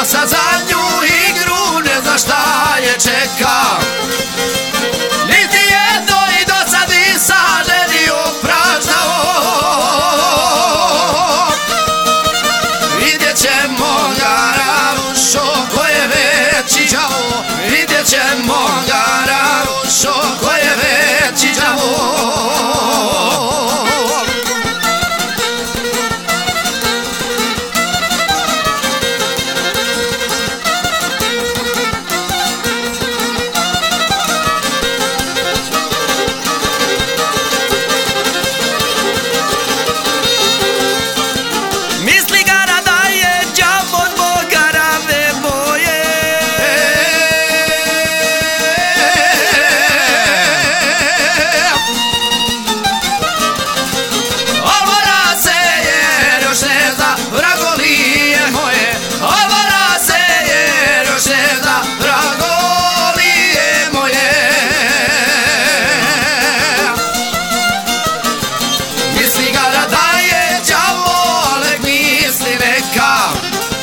spremio sa zadnju igru, ne zna šta je čeka. Niti jedno i do sad nisam ženio pražnao. Vidjet ćemo ga Rarušo ko je veći đavo, vidjet ćemo ga Rarušo ko je veći đavo.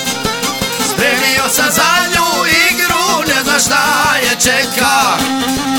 Spremio sam zadnju igru, ne zna šta je čeka.